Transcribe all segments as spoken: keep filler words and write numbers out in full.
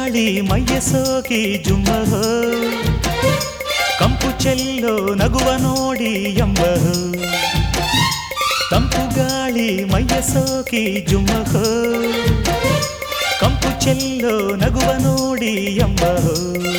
ಗಾಳಿ ಮೈಯ ಸೋಕಿ ಜುಮ್ಮಹೋ ಕಂಪು ಚೆಲ್ಲೋ ನಗುವ ನೋಡಿ ಎಂಬಹೋ ತಂಪು ಗಾಳಿ ಮೈಯ ಸೋಕಿ ಜುಮ್ಮಹೋ ಕಂಪು ಚೆಲ್ಲೋ ನಗುವ ನೋಡಿ ಎಂಬಹೋ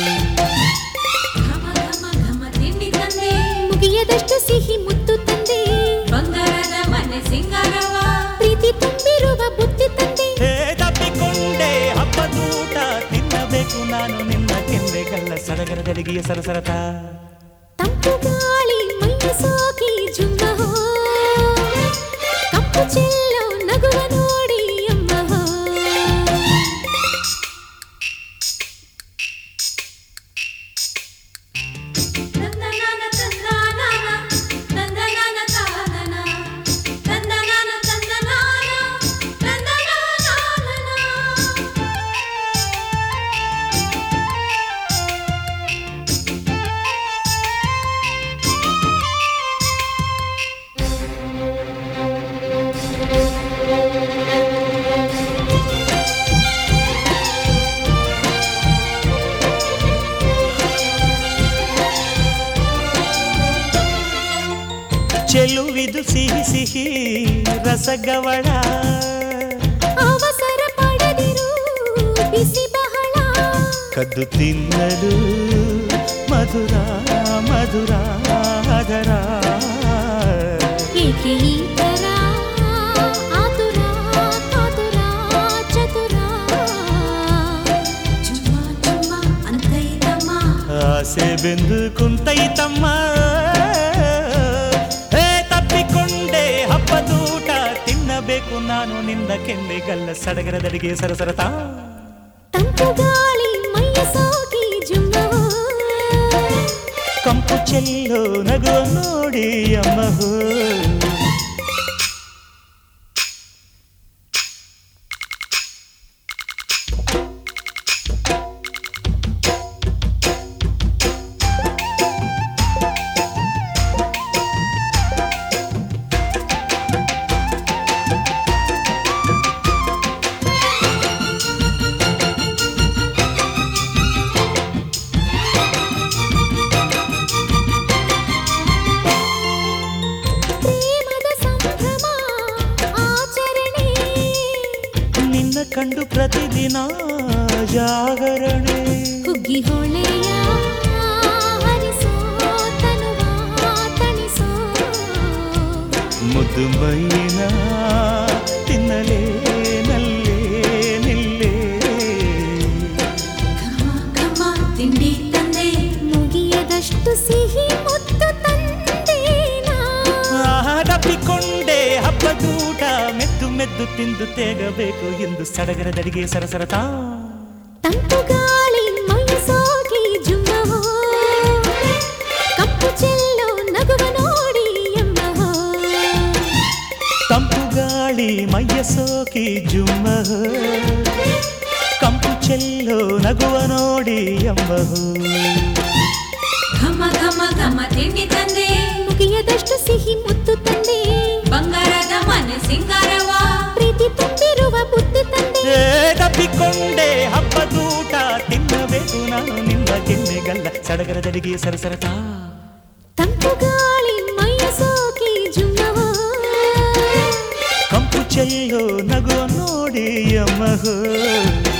ಮುಗಿಯದಷ್ಟು ಸಿಹಿ ಮುತ್ತು ತಂದೆ ಬಂಗಾರದ ಮನೆ ಸಿಂಗಾರವ ಪ್ರೀತಿ ತುಂಬಿರುವ ಬುತ್ತಿ ತಂದೆ ತಪ್ಪಿಕೊಂಡೆ ಹಬ್ಬದೂಟ ತಿನ್ನಬೇಕು ನಾನು ನಿನ್ನ ಕೆಂಬೆಗಲ್ಲ ಸಡಗರದಡಿಗೆಯ ಸರಸರತ ತಂಪು ಗಾಳಿ ಮೈಯ ಸೋಕಿ ಜುಮ್ಮಹೋ ಕಂಪು ಚೆಲ್ಲೋ ನಗುವ ನೋಡಿ ಎಂಬಹೋ ಚೆಲುವಿದು ಸಿಹಿ ಸಿಹಿ ರಸಗವಳ ಅವಸರ ಪಡೆದಿರು ಬಿಸಿ ಬಹಳ ಕದ್ದು ತಿನ್ನಲು ಮಧುರ ಮಧುರ ಅದರ ಏಕೆ ಈ ತರ ಆತುರ ಕಾತುರ ಚತುರ ಚುಮ್ಮ ಚುಮ್ಮ ಅಂತೈತಮ್ಮ ಆಸೆ ಬೆಂದು ಕುಂತೈತಮ್ಮ ಹಬ್ಬದೂಟ ತಿನ್ನಬೇಕು ನಾನು ನಿಂದ ಕೆಂಬೆಗಲ್ಲ ಸಡಗರದಡಿಗೆ ಸರಸರತ ತಂಪು ಗಾಳಿ ಮೈಯ ಸೋಕಿ ಜುಮ್ಮಹೋ ಕಂಪು ಚೆಲ್ಲೋ ನಗುವ ನೋಡಿ ಅಮ್ಮಹೋ ಕಂಡು ಪ್ರತಿದಿನ ಜಾಗರಣೆ ಹುಗ್ಗಿ ಹೊಳೆಯ ಹರಿಸೋ ತನುವ ತಣಿಸೋ ಮುದ್ದು ಮೈನ ತಿನ್ನಲೇ ನಲ್ಲೇ ನಿಲ್ಲೇ ಘಮ ಘಮ ತಿಂಡಿ ತಂದೆ ಮುಗಿಯದಷ್ಟು ಸಿಹಿ ಮುತ್ತು ತಂದೇನಾ ತಪ್ಪಿಕೊಂಡೆ ಹಬ್ಬದೂಟ ಮೆದ್ದು ಮೆದ್ದು ತಿಂದು ತೇಗಬೇಕು ಎಂದು ಸಡಗರದಡಿಗೆ ಸರಸರತ ತಂಪು ಗಾಳಿ ಮೈಯ ಸೋಕಿ ಜುಮ್ಮಹೋ ಕಂಪು ಚೆಲ್ಲೋ ನಗುವ ನೋಡಿ ಎಂಬಹೋ ತಂಪು ಗಾಳಿ ಮೈಯ ಸೋಕಿ ಜುಮ್ಮಹೋ ಕಂಪು ಚೆಲ್ಲೋ ನಗುವ ನೋಡಿ ಎಂಬಹೋ ಘಮ ಘಮ ಘಮ ತಿಂಡಿ ತಂದೆ ಮುಗಿಯದಷ್ಟು ಸಿಹಿ ಮುತ್ತು ತಂದೆ ಬಂಗಾರದ ಮನೆ ಸಿಂಗಾರವ ಪ್ರೀತಿ ತುಂಬಿರುವ ಬುತ್ತಿ ತಂದೆ ತಪ್ಪಿಕೊಂಡೆ ಹಬ್ಬದೂಟ ತಿನ್ನಬೇಕು ನಾನು ನಿನ್ನ ಕೆನ್ನೆಗಲ್ಲ ಸಡಗರದಡಿಗೆ ಸರಸರತ ತಂಪು ಗಾಳಿ ಮೈಯ ಸೋಕಿ ಜುಮ್ಮಹೋ ಕಂಪು ಚೆಲ್ಲೋ ನಗುವ ನೋಡಿ ಅಮ್ಮಹೋ